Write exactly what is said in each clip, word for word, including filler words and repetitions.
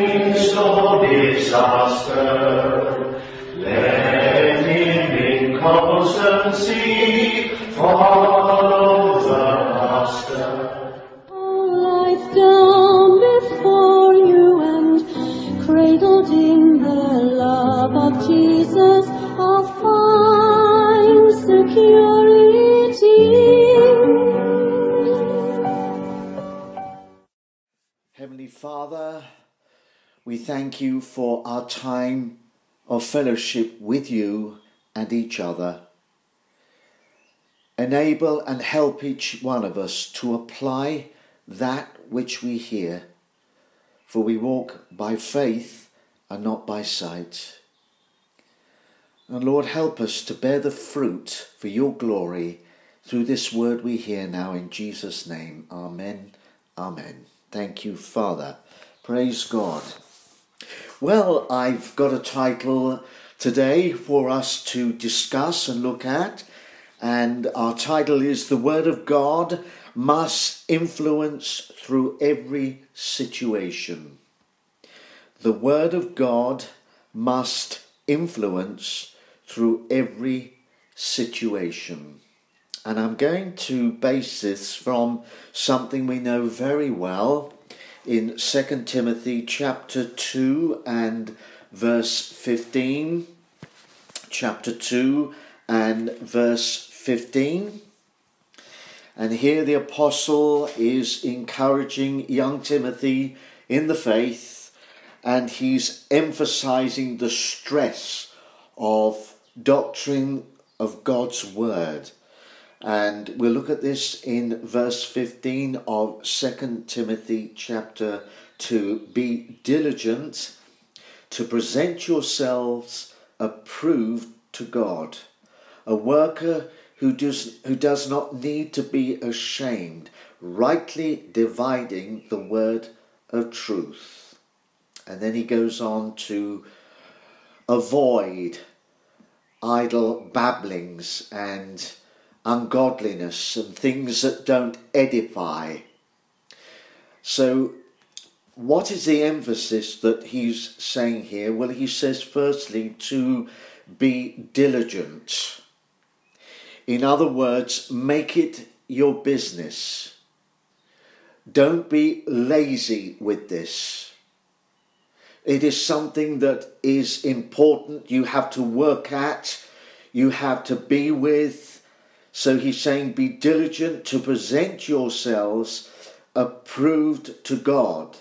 midst of disaster, let him in constancy follow the Master. All life down before you and cradled in the love of Jesus, I'll find security. Heavenly Father, we thank you for our time of fellowship with you and each other. Enable and help each one of us to apply that which we hear, for we walk by faith and not by sight. And Lord, help us to bear the fruit for your glory through this word we hear now in Jesus' name. Amen. Amen. Thank you, Father. Praise God. Well, I've got a title today for us to discuss and look at, and our title is The Word of God Must Influence Through Every Situation. The Word of God must influence through every situation. And I'm going to base this from something we know very well in Second Timothy chapter two and verse fifteen. Chapter two and verse fifteen. And here the apostle is encouraging young Timothy in the faith, and he's emphasizing the stress of doctrine of God's word. And we'll look at this in verse fifteen of Second Timothy chapter two. Be diligent to present yourselves approved to God, a worker who does, who does not need to be ashamed, rightly dividing the word of truth. And then he goes on to avoid idle babblings and ungodliness and things that don't edify. So what is the emphasis that he's saying here? Well, he says firstly to be diligent. In other words, make it your business. Don't be lazy with this. It is something that is important. You have to work at. You have to be with. So he's saying, be diligent to present yourselves approved to God.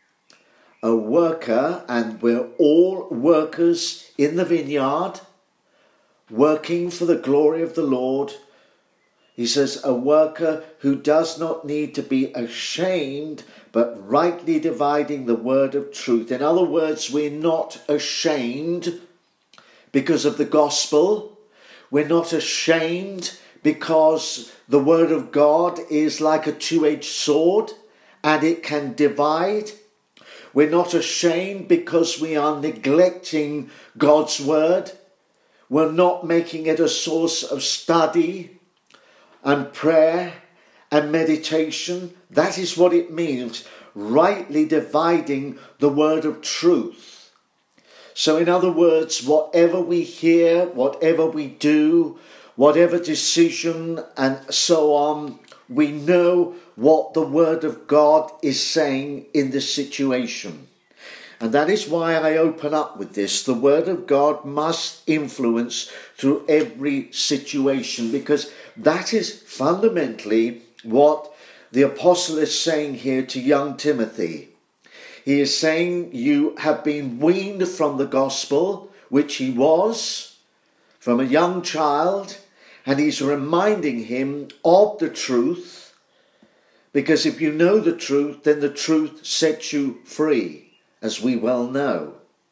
A worker, and we're all workers in the vineyard, working for the glory of the Lord. He says, a worker who does not need to be ashamed, but rightly dividing the word of truth. In other words, we're not ashamed because of the gospel. We're not ashamed because the word of God is like a two-edged sword and it can divide. We're not ashamed because we are neglecting God's word. We're not making it a source of study and prayer and meditation. That is what it means, rightly dividing the word of truth. So in other words, whatever we hear, whatever we do, whatever decision and so on, we know what the word of God is saying in this situation. And that is why I open up with this. The word of God must influence through every situation, because that is fundamentally what the apostle is saying here to young Timothy. He is saying you have been weaned from the gospel, which he was, from a young child, and he's reminding him of the truth, because if you know the truth, then the truth sets you free, as we well know.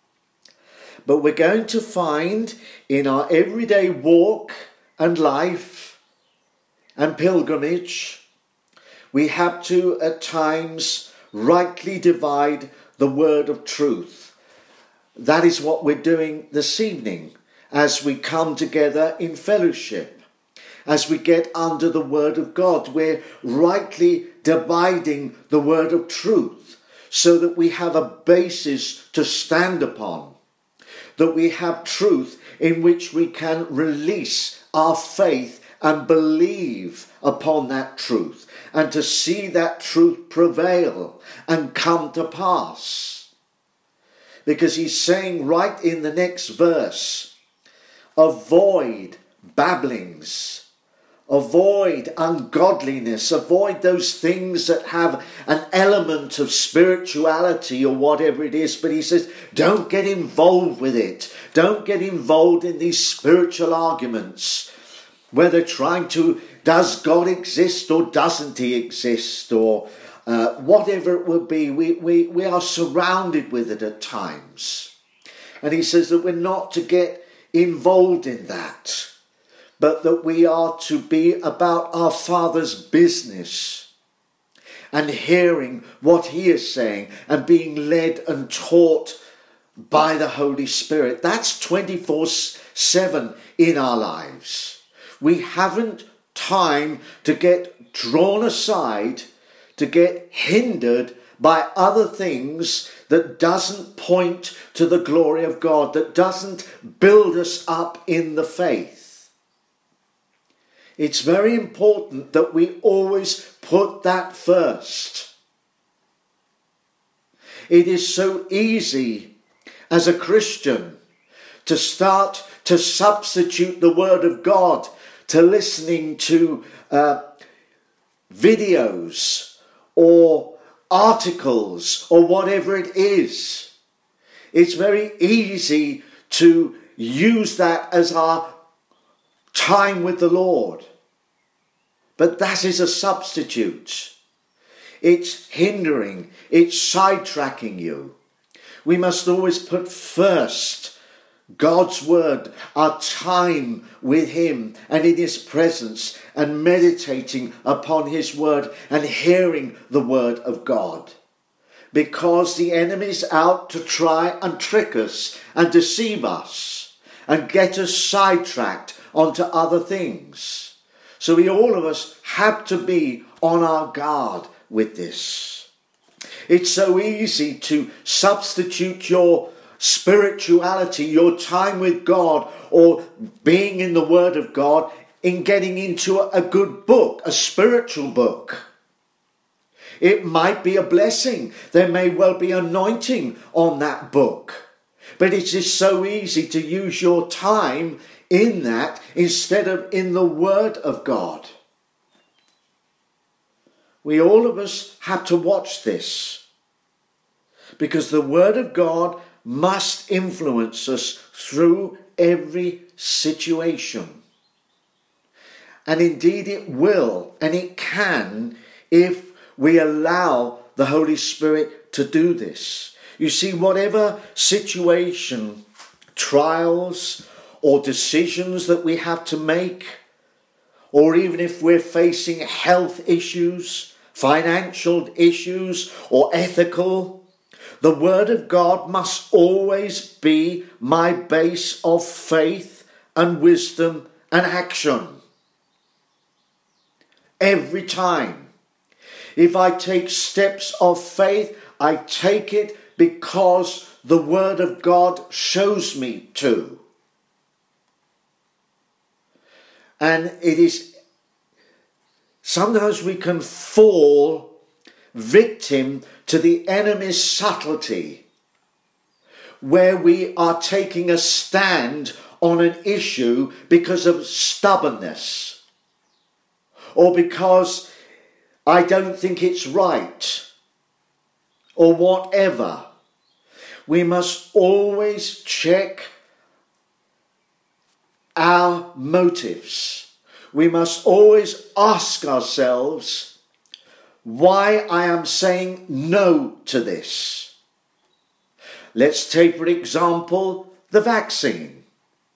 But we're going to find in our everyday walk and life and pilgrimage, we have to at times rightly divide the word of truth. That is what we're doing this evening as we come together in fellowship. As we get under the word of God, we're rightly dividing the word of truth. so that we have a basis to stand upon, that we have truth in which we can release our faith and believe upon that truth, and to see that truth prevail and come to pass. Because he's saying right in the next verse, avoid babblings, avoid ungodliness, avoid those things that have an element of spirituality or whatever it is. But he says, don't get involved with it. Don't get involved in these spiritual arguments, where they're trying to, does God exist or doesn't he exist, or uh, whatever it would be. We, we, we are surrounded with it at times. And he says that we're not to get involved in that, but that we are to be about our Father's business and hearing what he is saying and being led and taught by the Holy Spirit. That's twenty-four seven in our lives. We haven't time to get drawn aside, to get hindered by other things that doesn't point to the glory of God, that doesn't build us up in the faith. It's very important that we always put that first. It is so easy as a Christian to start to substitute the Word of God to listening to uh, videos or articles or whatever it is. It's very easy to use that as our time with the Lord. But that is a substitute. It's hindering, it's sidetracking you. We must always put first God's word, our time with him and in his presence, and meditating upon his word and hearing the word of God. Because the enemy's out to try and trick us and deceive us and get us sidetracked onto other things. So we all of us have to be on our guard with this. It's so easy to substitute your spirituality, your time with God, or being in the Word of God, in getting into a good book, a spiritual book. It might be a blessing. There may well be anointing on that book. But it is so easy to use your time in that instead of in the Word of God. We all of us have to watch this, because the Word of God must influence us through every situation. And indeed it will, and it can, if we allow the Holy Spirit to do this. You see, whatever situation, trials, or decisions that we have to make, or even if we're facing health issues, financial issues, or ethical, the Word of God must always be my base of faith and wisdom and action. Every time. If I take steps of faith, I take it because the Word of God shows me to. And it is, sometimes we can fall victim to the enemy's subtlety, where we are taking a stand on an issue because of stubbornness, or because I don't think it's right, or whatever. We must always check our motives. We must always ask ourselves why I am saying no to this. Let's take, for example, the vaccine.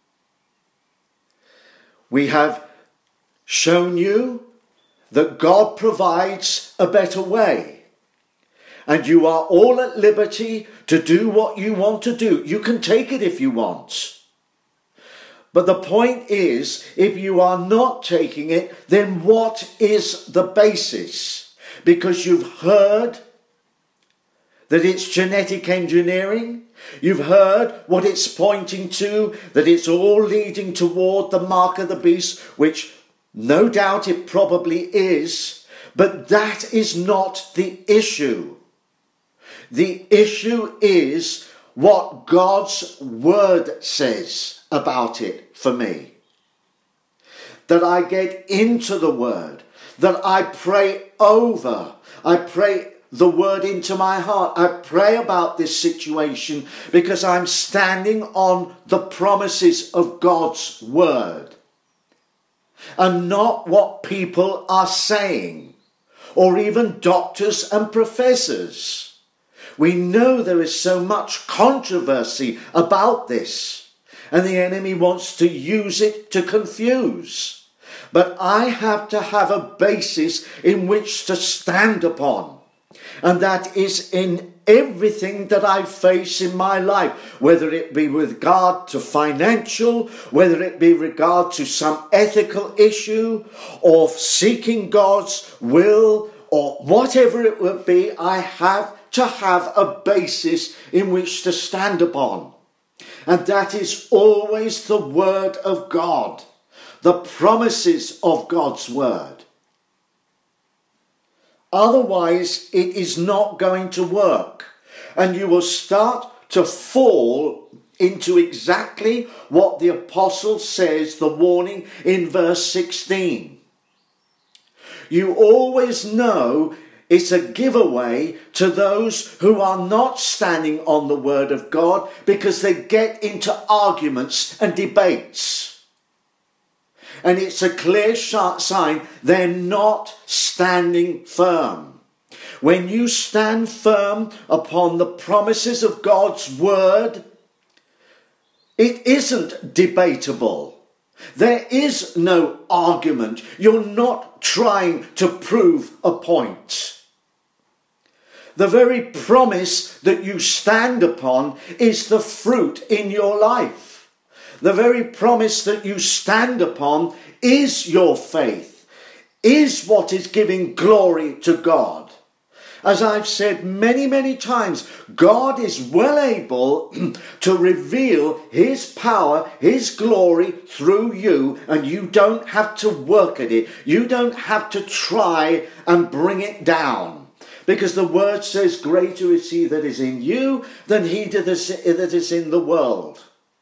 We have shown you that God provides a better way, and you are all at liberty to do what you want to do. You can take it if you want. But the point is, if you are not taking it, then what is the basis? Because you've heard that it's genetic engineering. You've heard what it's pointing to, that it's all leading toward the mark of the beast, which no doubt it probably is, but that is not the issue. The issue is what God's word says about it for me. That I get into the word, that I pray over, I pray the word into my heart. I pray about this situation because I'm standing on the promises of God's word and not what people are saying, or even doctors and professors. We know there is so much controversy about this, and the enemy wants to use it to confuse. But I have to have a basis in which to stand upon. And that is in everything that I face in my life, whether it be with regard to financial, whether it be regard to some ethical issue, or seeking God's will, or whatever it would be. I have to have a basis in which to stand upon. And that is always the word of God, the promises of God's word. Otherwise, it is not going to work. And you will start to fall into exactly what the apostle says, the warning in verse sixteen. You always know it's a giveaway to those who are not standing on the word of God, because they get into arguments and debates. And it's a clear sign they're not standing firm. When you stand firm upon the promises of God's word, it isn't debatable. There is no argument. You're not trying to prove a point. The very promise that you stand upon is the fruit in your life. The very promise that you stand upon is your faith, is what is giving glory to God. As I've said many, many times, God is well able to reveal his power, his glory through you, and you don't have to work at it. You don't have to try and bring it down. Because the word says, greater is he that is in you than he that is in the world.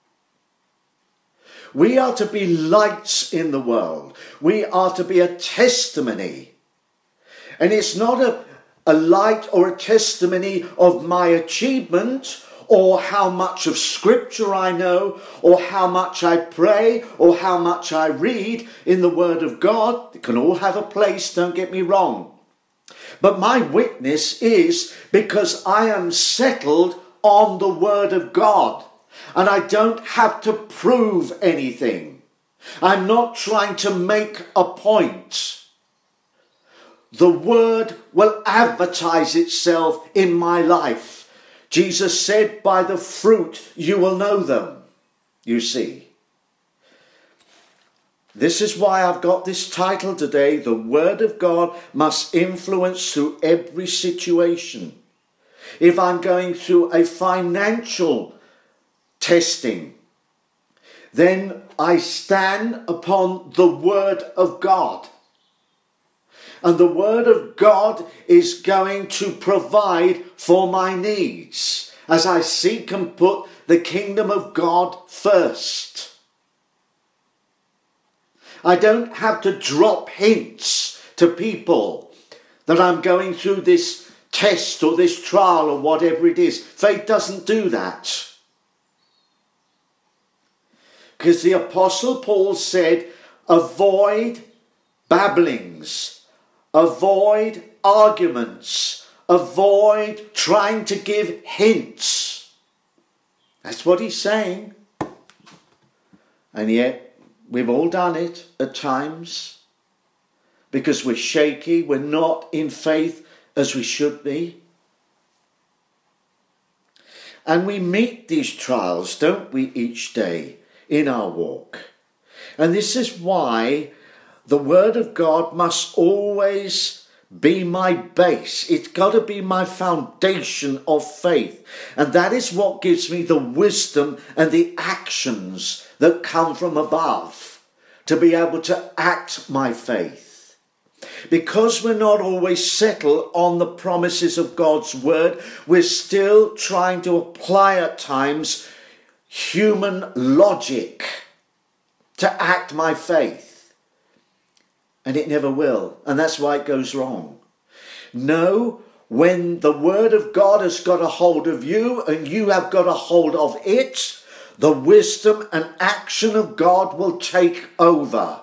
We are to be lights in the world. We are to be a testimony. And it's not a, a light or a testimony of my achievement, or how much of scripture I know, or how much I pray, or how much I read in the word of God. It can all have a place, don't get me wrong. But my witness is because I am settled on the word of God. And I don't have to prove anything. I'm not trying to make a point. The word will advertise itself in my life. Jesus said, by the fruit you will know them. You see. This is why I've got this title today. The word of God must influence through every situation. If I'm going through a financial testing, then I stand upon the word of God. And the word of God is going to provide for my needs as I seek and put the kingdom of God first. I don't have to drop hints to people that I'm going through this test or this trial or whatever it is. Faith doesn't do that. Because the Apostle Paul said, avoid babblings, avoid arguments, avoid trying to give hints. That's what he's saying. And yet, we've all done it at times. Because we're shaky, we're not in faith as we should be. And we meet these trials, don't we, each day in our walk. And this is why the word of God must always be my base. It's got to be my foundation of faith. And that is what gives me the wisdom and the actions that come from above to be able to act my faith. Because we're not always settled on the promises of God's word, we're still trying to apply at times human logic to act my faith. And it never will. And that's why it goes wrong. No, when the word of God has got a hold of you and you have got a hold of it, the wisdom and action of God will take over.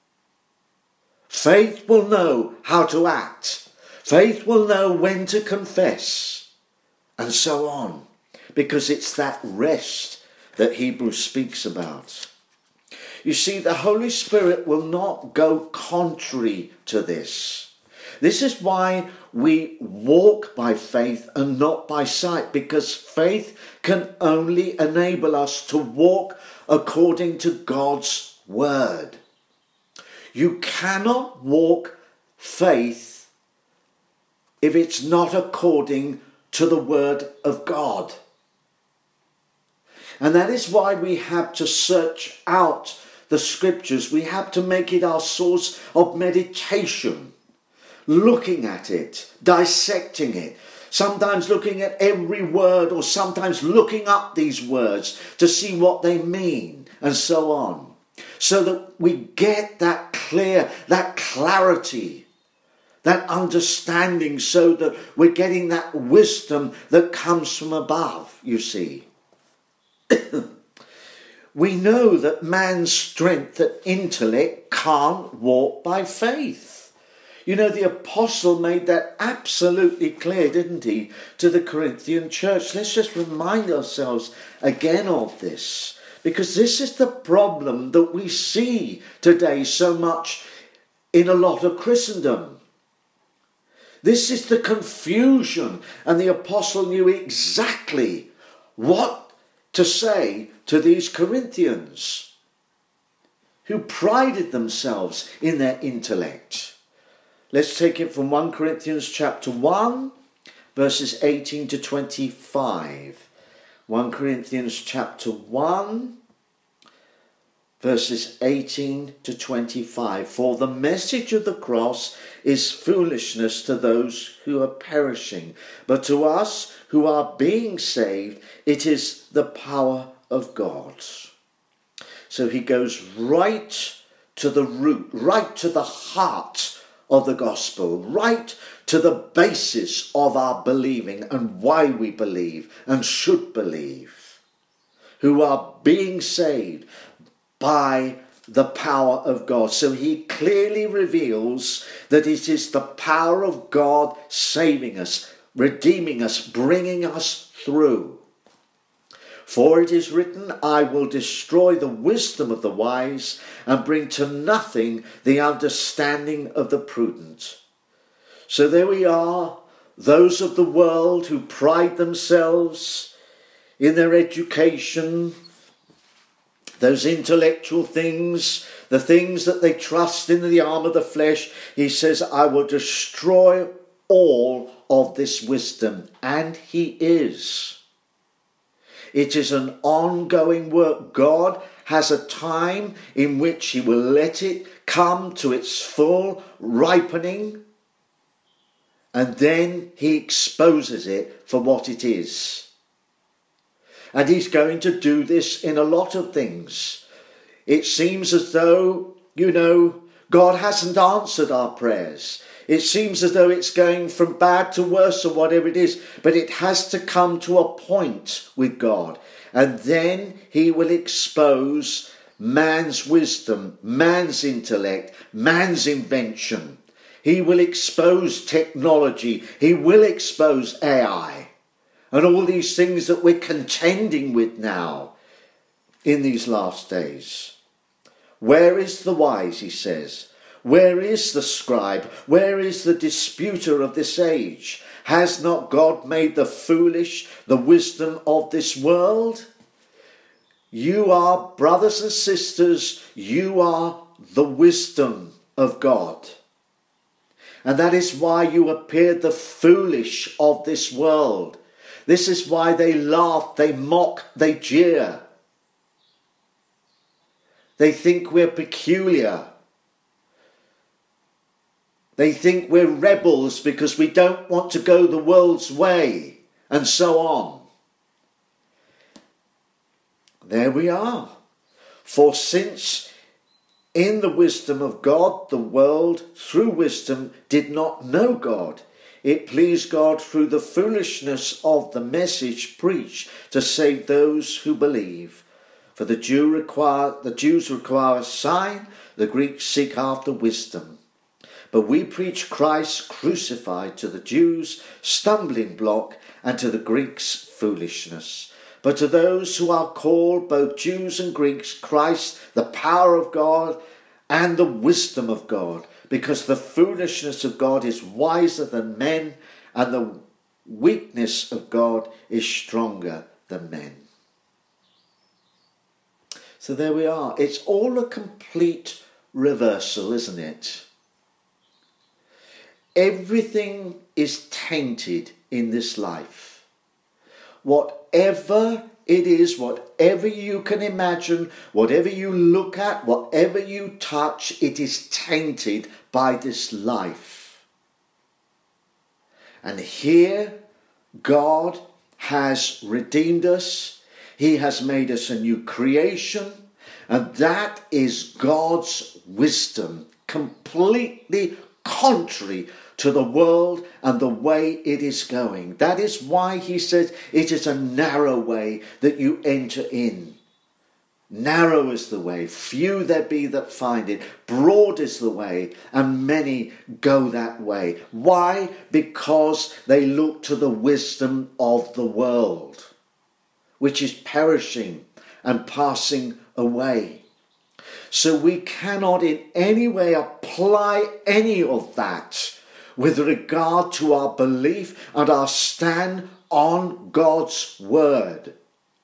Faith will know how to act. Faith will know when to confess. And so on. Because it's that rest that Hebrews speaks about. You see, the Holy Spirit will not go contrary to this. This is why we walk by faith and not by sight, because faith can only enable us to walk according to God's word. You cannot walk faith if it's not according to the word of God. And that is why we have to search out the scriptures. We have to make it our source of meditation, looking at it, dissecting it, sometimes looking at every word, or sometimes looking up these words to see what they mean, and so on, so that we get that clear, that clarity, that understanding, so that we're getting that wisdom that comes from above, you see. We know that man's strength and intellect can't walk by faith. You know, the apostle made that absolutely clear, didn't he, to the Corinthian church. Let's just remind ourselves again of this, because this is the problem that we see today so much in a lot of Christendom. This is the confusion, and the apostle knew exactly what to say to these Corinthians who prided themselves in their intellect. Let's take it from First Corinthians chapter one, verses eighteen to twenty-five. First Corinthians chapter one, verses eighteen to twenty-five. For the message of the cross is foolishness to those who are perishing, but to us who are being saved, it is the power of God. So he goes right to the root, right to the heart of the gospel, right to the basis of our believing and why we believe and should believe, who are being saved by the power of God. So he clearly reveals that it is the power of God saving us, redeeming us, bringing us through. For it is written, I will destroy the wisdom of the wise and bring to nothing the understanding of the prudent. So there we are, those of the world who pride themselves in their education, those intellectual things, the things that they trust in the arm of the flesh. He says, I will destroy all of this wisdom. And he is. It is an ongoing work. God has a time in which he will let it come to its full ripening, and then he exposes it for what it is. And he's going to do this in a lot of things. It seems as though, you know, God hasn't answered our prayers. It seems as though it's going from bad to worse or whatever it is. But it has to come to a point with God. And then he will expose man's wisdom, man's intellect, man's invention. He will expose technology. He will expose A I. And all these things that we're contending with now in these last days. Where is the wise, he says? Where is the scribe? Where is the disputer of this age? Has not God made the foolish the wisdom of this world? You are, brothers and sisters, you are the wisdom of God. And that is why you appeared the foolish of this world. This is why they laugh, they mock, they jeer. They think we're peculiar. They think we're rebels because we don't want to go the world's way, and so on. There we are. For since in the wisdom of God, the world through wisdom did not know God, it pleased God through the foolishness of the message preached to save those who believe. For the Jew require, the Jews require a sign, the Greeks seek after wisdom. But we preach Christ crucified, to the Jews stumbling block, and to the Greeks foolishness. But to those who are called, both Jews and Greeks, Christ, the power of God and the wisdom of God, because the foolishness of God is wiser than men, and the weakness of God is stronger than men. So there we are. It's all a complete reversal, isn't it? Everything is tainted in this life. Whatever it is, whatever you can imagine, whatever you look at, whatever you touch, it is tainted by this life. And here God has redeemed us. He has made us a new creation. And that is God's wisdom, completely contrary to the world and the way it is going. That is why he says it is a narrow way that you enter in. Narrow is the way, few there be that find it. Broad is the way, and many go that way. Why? Because they look to the wisdom of the world, which is perishing and passing away. So we cannot in any way apply any of that with regard to our belief and our stand on God's word.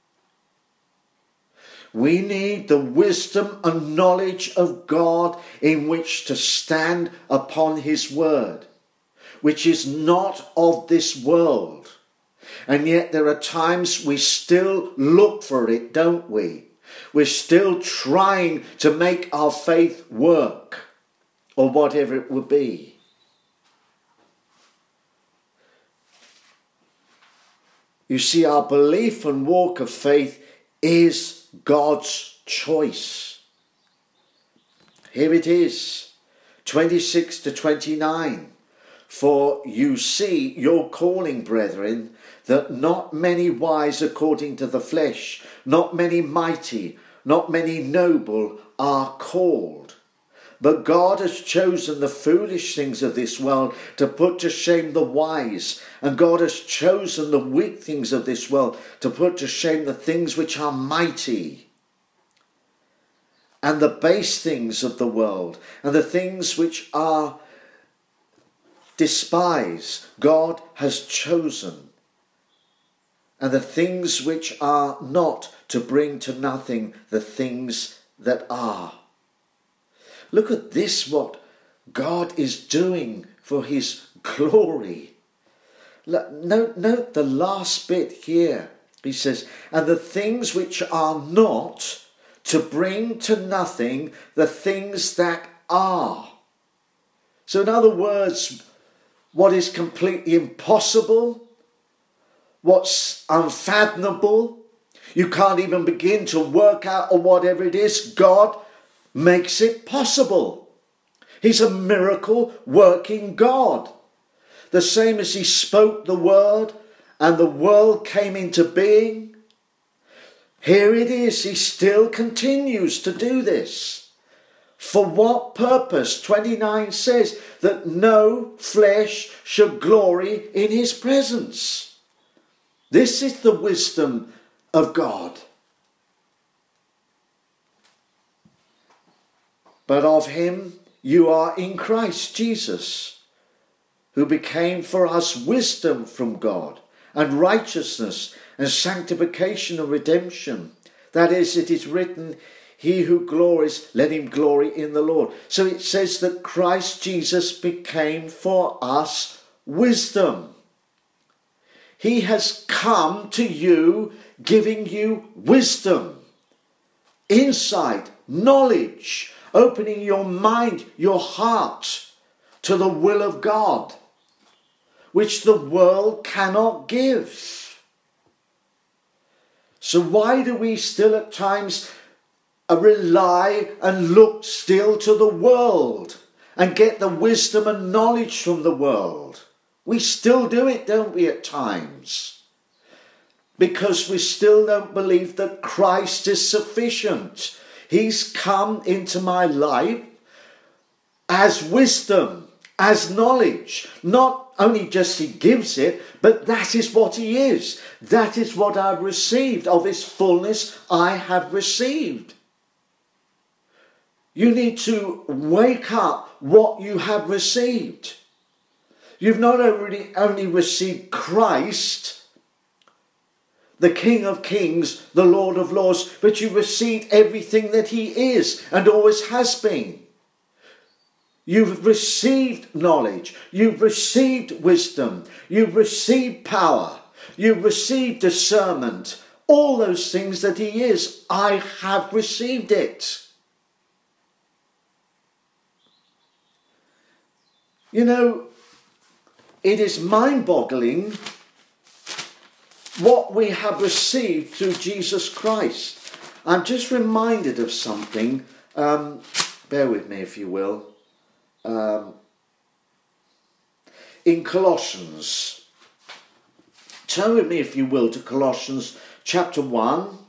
We need the wisdom and knowledge of God in which to stand upon his word, which is not of this world. And yet there are times we still look for it, don't we? We're still trying to make our faith work, or whatever it would be. You see, our belief and walk of faith is God's choice. Here it is, twenty-six to twenty-nine. For you see your calling, brethren, that not many wise according to the flesh, not many mighty, not many noble are called. But God has chosen the foolish things of this world to put to shame the wise. And God has chosen the weak things of this world to put to shame the things which are mighty. And the base things of the world, and the things which are despised, God has chosen. And the things which are not, to bring to nothing the things that are. Look at this, what God is doing for his glory. Note, note the last bit here. He says, and the things which are not, to bring to nothing the things that are. So in other words, what is completely impossible, what's unfathomable, you can't even begin to work out, or whatever it is, God makes it possible. He's a miracle working God. The same as he spoke the word and the world came into being. Here it is, he still continues to do this. For what purpose? twenty-nine says that no flesh shall glory in his presence. This is the wisdom of God. But of him you are in Christ Jesus, who became for us wisdom from God, and righteousness, and sanctification and redemption. That is, it is written, He who glories, let him glory in the Lord. So it says that Christ Jesus became for us wisdom. He has come to you giving you wisdom, insight, knowledge, opening your mind, your heart to the will of God, which the world cannot give. So why do we still at times rely and look still to the world and get the wisdom and knowledge from the world? We still do it, don't we, at times? Because we still don't believe that Christ is sufficient. He's come into my life as wisdom, as knowledge. Not only just he gives it, but that is what he is. That is what I've received. Of his fullness I have received. You need to wake up what you have received. You've not only, only received Christ, the King of Kings, the Lord of Lords, but you received everything that he is and always has been. You've received knowledge, you've received wisdom, you've received power, you've received discernment, all those things that he is. I have received it. You know, it is mind-boggling what we have received through Jesus Christ. I'm just reminded of something. Um, bear with me, if you will. Um, in Colossians, turn with me, if you will, to Colossians chapter one.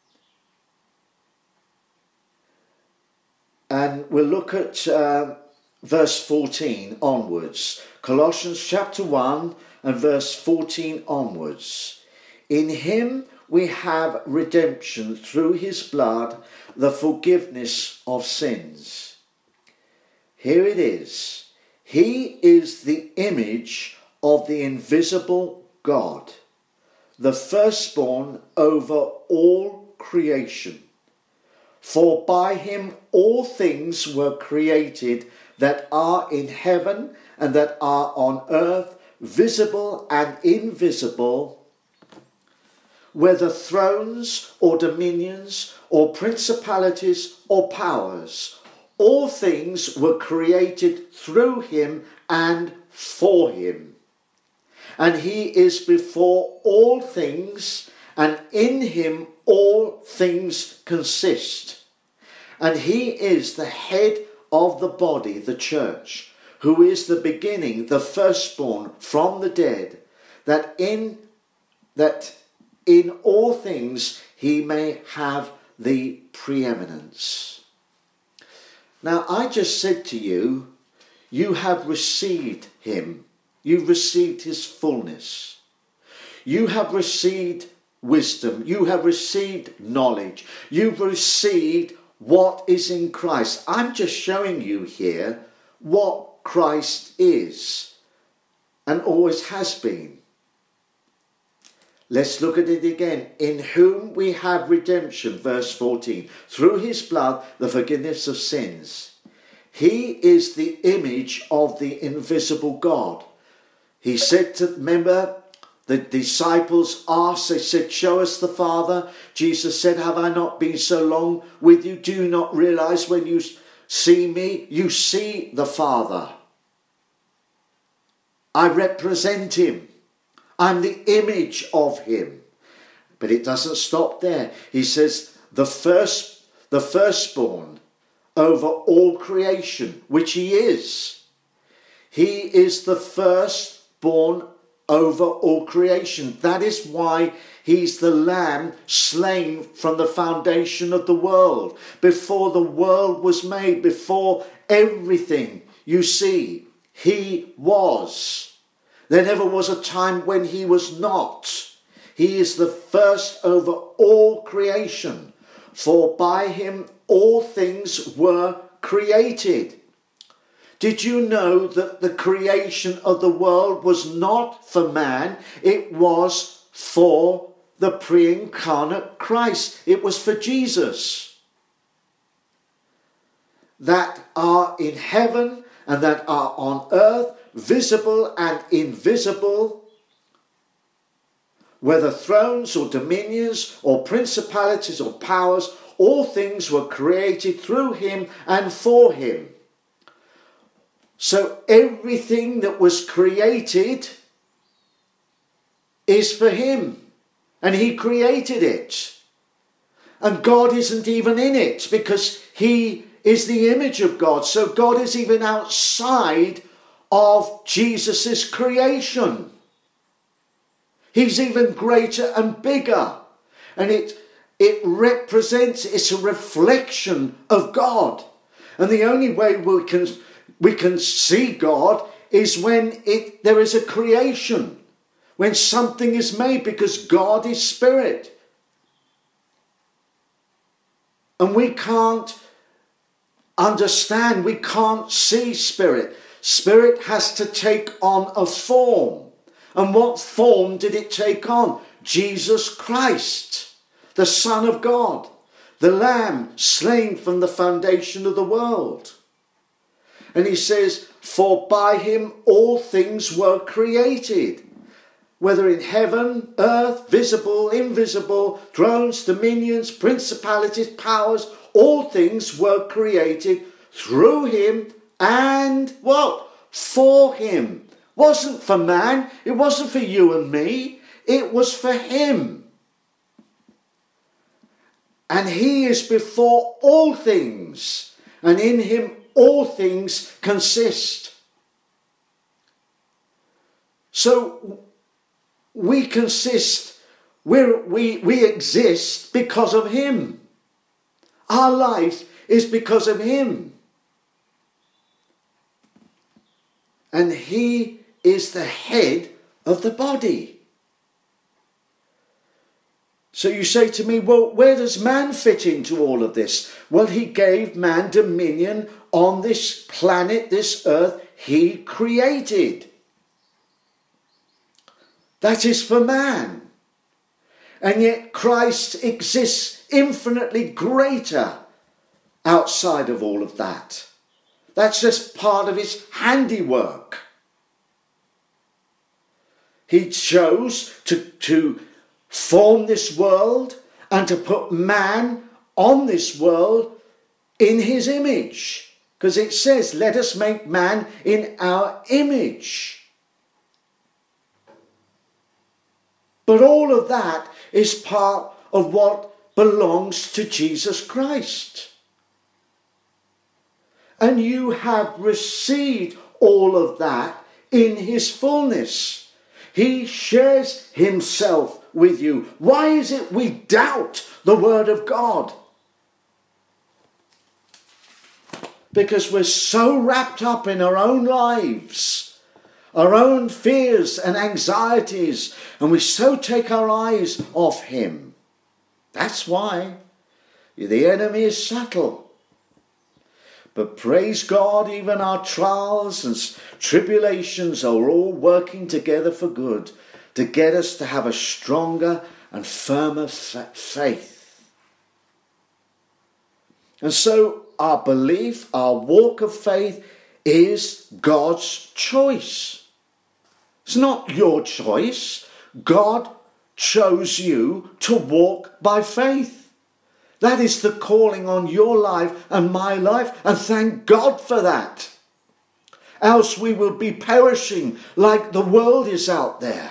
And we'll look at uh, verse fourteen onwards. Colossians chapter one and verse fourteen onwards. In him we have redemption through his blood, the forgiveness of sins. Here it is. He is the image of the invisible God, the firstborn over all creation. For by him all things were created that are in heaven and that are on earth, visible and invisible, whether thrones or dominions or principalities or powers. All things were created through him and for him. And he is before all things, and in him all things consist. And he is the head of the body, the church, who is the beginning, the firstborn from the dead, that in that in all things he may have the preeminence. Now, I just said to you, you have received him. You've received his fullness. You have received wisdom. You have received knowledge. You've received what is in Christ. I'm just showing you here what Christ is and always has been. Let's look at it again. In whom we have redemption, verse fourteen, through his blood, the forgiveness of sins. He is the image of the invisible God. He said to, remember, the disciples asked, they said, show us the Father. Jesus said, have I not been so long with you? Do you not realize when you see me, you see the Father? I represent him. I'm the image of him. But it doesn't stop there. He says, the first, the firstborn over all creation, which he is. He is the firstborn over all creation. That is why he's the lamb slain from the foundation of the world. Before the world was made, before everything you see, he was. There never was a time when he was not. He is the first over all creation. For by him all things were created. Did you know that the creation of the world was not for man? It was for the pre-incarnate Christ. It was for Jesus. that are in heaven and that are on earth, visible and invisible, whether thrones or dominions or principalities or powers, all things were created through him and for him. So everything that was created is for him, and he created it. And God isn't even in it because he is the image of God. So God is even outside of Jesus' creation. He's even greater and bigger. And it, it represents, it's a reflection of God. And the only way we can, we can see God is when it, there is a creation. When something is made, because God is spirit. And we can't understand, we can't see spirit. Spirit has to take on a form. And what form did it take on? Jesus Christ, the Son of God, the Lamb slain from the foundation of the world. And he says, for by him all things were created, whether in heaven, earth, visible, invisible, thrones, dominions, principalities, powers, all things were created through him and what? For him. Wasn't for man, it wasn't for you and me, it was for him. And he is before all things, and in him all things consist. So we consist, we're, we, we exist because of him. Our life is because of him. And he is the head of the body. So you say to me, well, where does man fit into all of this? Well, he gave man dominion on this planet, this earth he created. That is for man. And yet Christ exists infinitely greater outside of all of that. That's just part of his handiwork. He chose to, to form this world and to put man on this world in his image. Because it says, let us make man in our image. But all of that is part of what belongs to Jesus Christ. And you have received all of that in his fullness. He shares himself with you. Why is it we doubt the word of God? Because we're so wrapped up in our own lives, our own fears and anxieties, and we so take our eyes off him. That's why the enemy is subtle. But praise God, even our trials and tribulations are all working together for good to get us to have a stronger and firmer faith. And so our belief, our walk of faith is God's choice. It's not your choice. God chose you to walk by faith. That is the calling on your life and my life, and thank God for that. Else we will be perishing like the world is out there.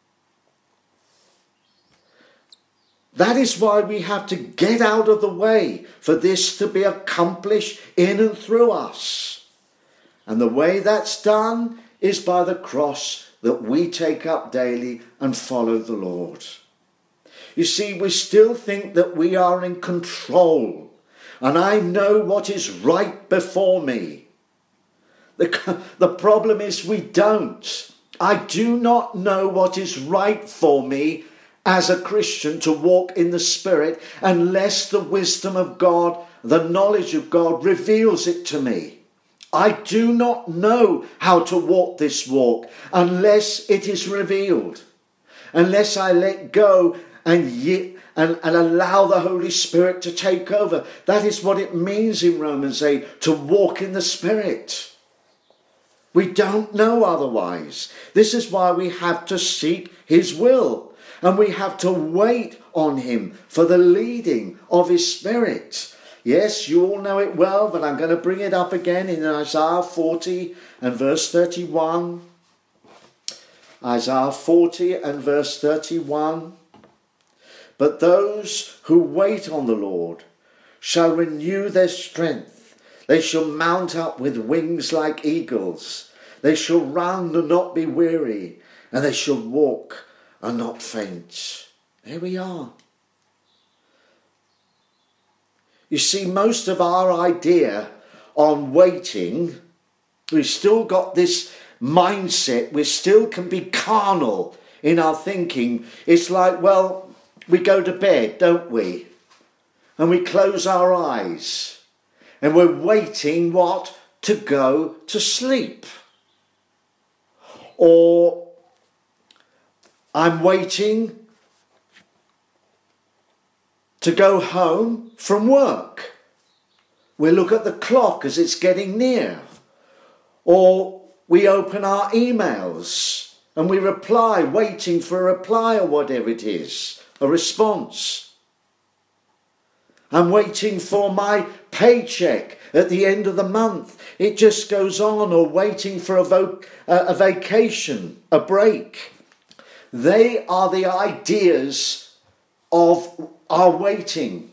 That is why we have to get out of the way for this to be accomplished in and through us. And the way that's done is by the cross that we take up daily and follow the Lord. You see, we still think that we are in control, and I know what is right before me. The, the problem is we don't. I do not know what is right for me as a Christian to walk in the Spirit unless the wisdom of God, the knowledge of God reveals it to me. I do not know how to walk this walk unless it is revealed, unless I let go and, ye, and, and allow the Holy Spirit to take over. That is what it means in Romans eight, to walk in the Spirit. We don't know otherwise. This is why we have to seek his will. And we have to wait on him for the leading of his Spirit. Yes, you all know it well, but I'm going to bring it up again in Isaiah forty and verse thirty-one. Isaiah forty and verse thirty-one. But those who wait on the Lord shall renew their strength. They shall mount up with wings like eagles. They shall run and not be weary, and they shall walk and not faint. There we are. You see, most of our idea on waiting, we've still got this mindset, we still can be carnal in our thinking. It's like, well, we go to bed, don't we? And we close our eyes. And we're waiting, what? To go to sleep. Or I'm waiting to go home from work. We look at the clock as it's getting near. Or we open our emails and we reply, waiting for a reply or whatever it is, a response. I'm waiting for my paycheck at the end of the month. It just goes on. Or waiting for a, vo- a vacation, a break. They are the ideas of our waiting.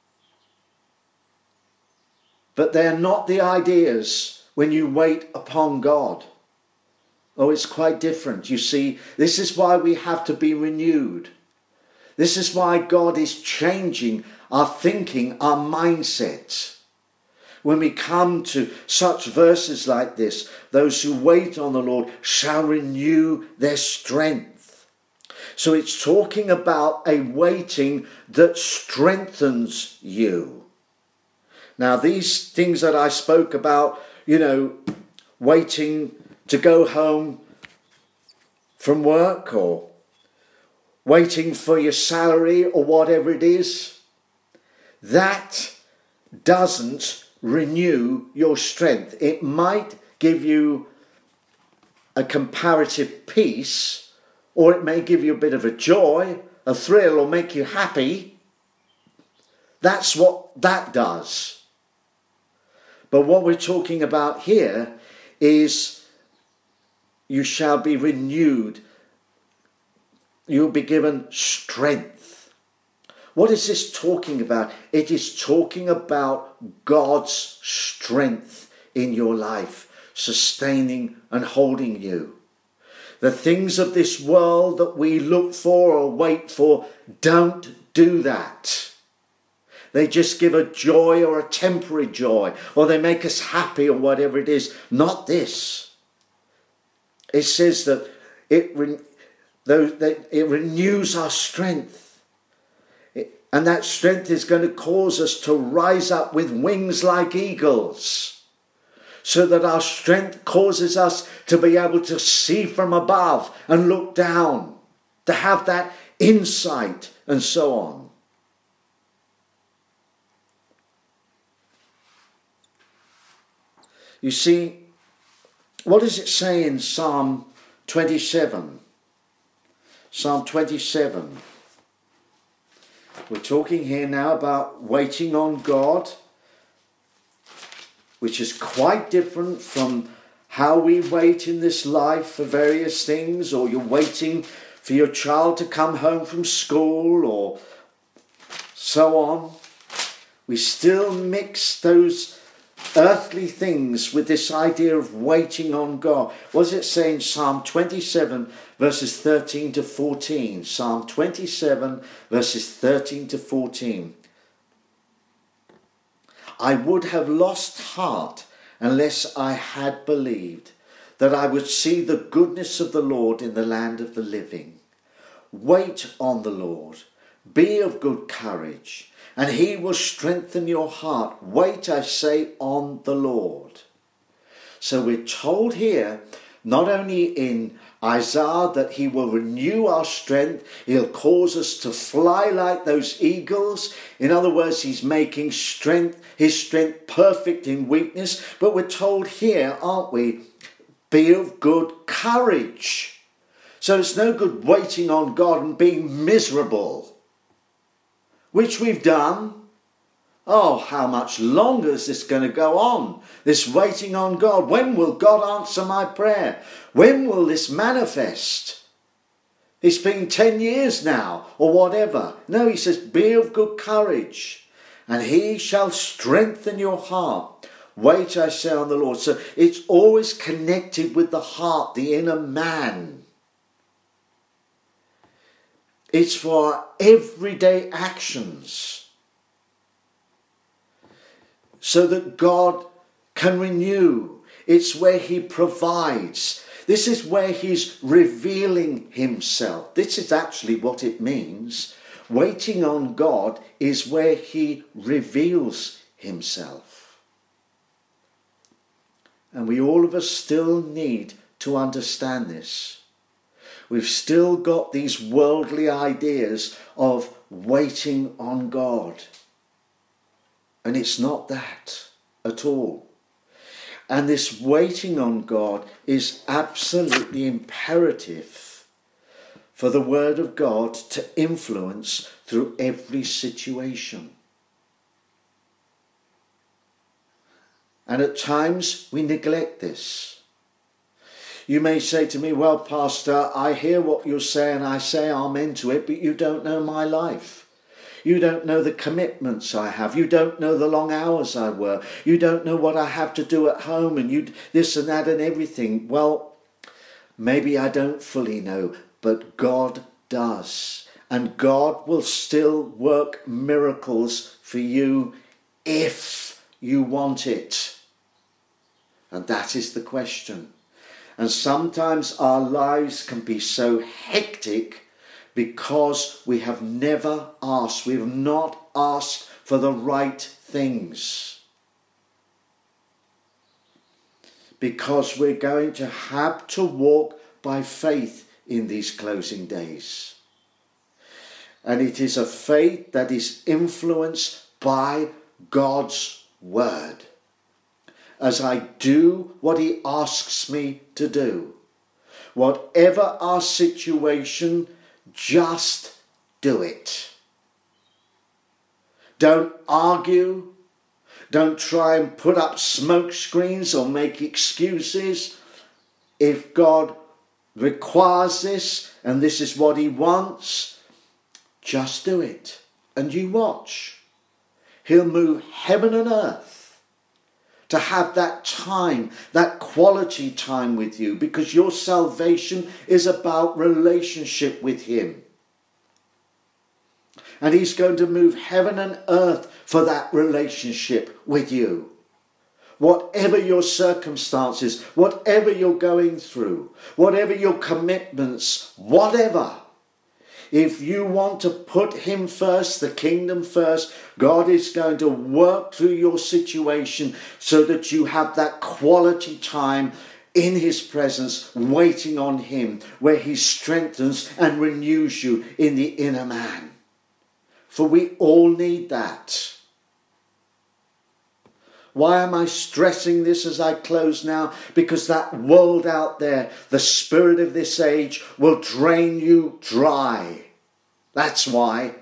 But they're not the ideas when you wait upon God. Oh, it's quite different. You see, this is why we have to be renewed. This is why God is changing our thinking, our mindset. When we come to such verses like this, those who wait on the Lord shall renew their strength. So it's talking about a waiting that strengthens you. Now, these things that I spoke about, you know, waiting to go home from work or waiting for your salary or whatever it is, that doesn't renew your strength. It might give you a comparative peace, or it may give you a bit of a joy, a thrill, or make you happy. That's what that does. But what we're talking about here is you shall be renewed. You'll be given strength. What is this talking about? It is talking about God's strength in your life, sustaining and holding you. The things of this world that we look for or wait for don't do that. They just give a joy or a temporary joy, or they make us happy or whatever it is. Not this. It says that it, that it renews our strength. And that strength is going to cause us to rise up with wings like eagles. So that our strength causes us to be able to see from above and look down. To have that insight and so on. You see, what does it say in Psalm twenty-seven? Psalm twenty-seven. We're talking here now about waiting on God, which is quite different from how we wait in this life for various things, or you're waiting for your child to come home from school or so on. We still mix those earthly things with this idea of waiting on God. What does it say in Psalm twenty-seven verses thirteen to fourteen? Psalm twenty-seven verses thirteen to fourteen. I would have lost heart unless I had believed that I would see the goodness of the Lord in the land of the living. Wait on the Lord. Be of good courage, and he will strengthen your heart. Wait, I say, on the Lord. So we're told here, not only in Isaiah, that he will renew our strength. He'll cause us to fly like those eagles. In other words, he's making strength, his strength perfect in weakness. But we're told here, aren't we? Be of good courage. So it's no good waiting on God and being miserable, which we've done. Oh, how much longer is this going to go on? This waiting on God. When will God answer my prayer? When will this manifest? It's been ten years now, or whatever. No, he says, be of good courage, and he shall strengthen your heart. Wait, I say, on the Lord. So it's always connected with the heart, the inner man. It's for our everyday actions, so that God can renew. It's where he provides. This is where he's revealing himself. This is actually what it means. Waiting on God is where he reveals himself. And we all of us still need to understand this. We've still got these worldly ideas of waiting on God. And it's not that at all. And this waiting on God is absolutely imperative for the Word of God to influence through every situation. And at times we neglect this. You may say to me, well, Pastor, I hear what you're saying, I say amen to it, but you don't know my life. You don't know the commitments I have. You don't know the long hours I work. You don't know what I have to do at home and you this and that and everything. Well, maybe I don't fully know, but God does. And God will still work miracles for you if you want it. And that is the question. And sometimes our lives can be so hectic because we have never asked. We have not asked for the right things. Because we're going to have to walk by faith in these closing days. And it is a faith that is influenced by God's word. As I do what he asks me to do. Whatever our situation, just do it. Don't argue. Don't try and put up smoke screens or make excuses. If God requires this and this is what he wants, just do it. And you watch. He'll move heaven and earth to have that time, that quality time with you, because your salvation is about relationship with him. And he's going to move heaven and earth for that relationship with you. Whatever your circumstances, whatever you're going through, whatever your commitments, whatever. If you want to put him first, the kingdom first, God is going to work through your situation so that you have that quality time in his presence, waiting on him, where he strengthens and renews you in the inner man. For we all need that. Why am I stressing this as I close now? Because that world out there, the spirit of this age, will drain you dry. That's why.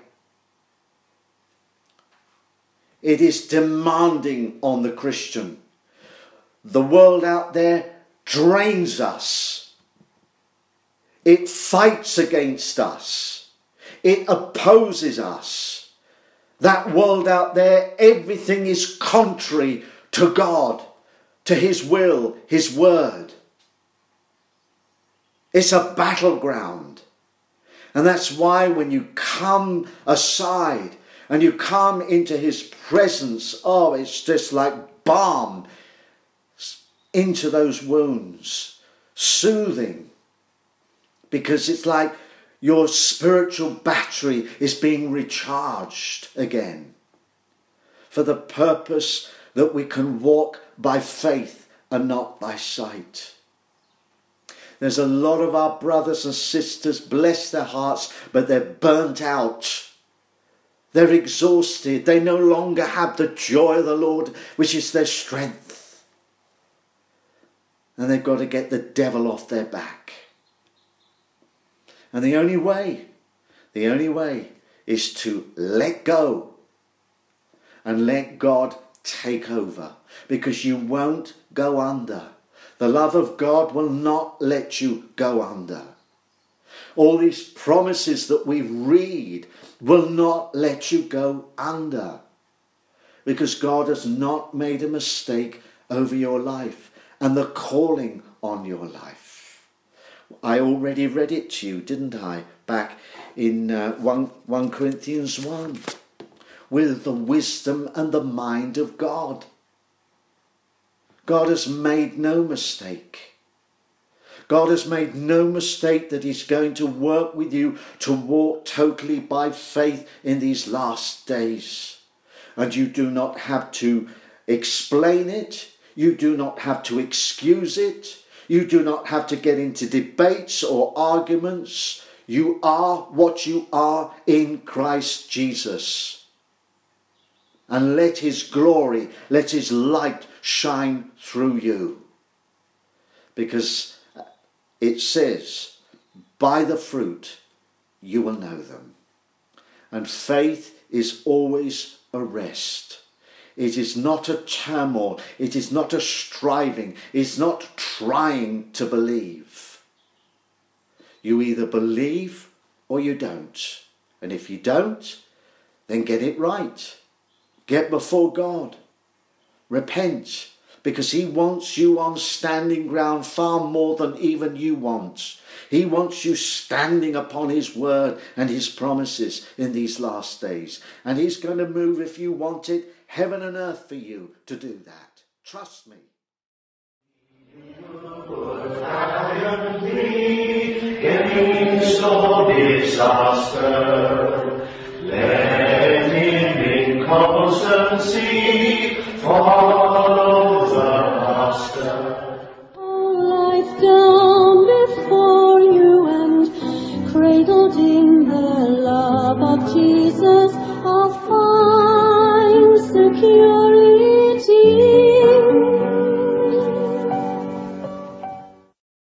It is demanding on the Christian. The world out there drains us. It fights against us. It opposes us. That world out there, everything is contrary to God, to his will, his word. It's a battleground. And that's why when you come aside and you come into his presence, oh, it's just like balm into those wounds, soothing. Because it's like your spiritual battery is being recharged again for the purpose that we can walk by faith and not by sight. There's a lot of our brothers and sisters, bless their hearts, but they're burnt out. They're exhausted. They no longer have the joy of the Lord, which is their strength. And they've got to get the devil off their back. And the only way, the only way is to let go and let God take over, because you won't go under. The love of God will not let you go under. All these promises that we read will not let you go under, because God has not made a mistake over your life and the calling on your life. I already read it to you, didn't I, back in uh, First Corinthians one, with the wisdom and the mind of God. God has made no mistake. God has made no mistake that he's going to work with you to walk totally by faith in these last days. And you do not have to explain it. You do not have to excuse it. You do not have to get into debates or arguments. You are what you are in Christ Jesus. And let his glory, let his light shine through you. Because it says, by the fruit you will know them. And faith is always a rest. It is not a turmoil. It is not a striving. It's not trying to believe. You either believe or you don't. And if you don't, then get it right. Get before God. Repent. Because he wants you on standing ground far more than even you want. He wants you standing upon his word and his promises in these last days. And he's going to move, if you want it, heaven and earth for you to do that. Trust me. Getting so disaster, let him in constancy follow.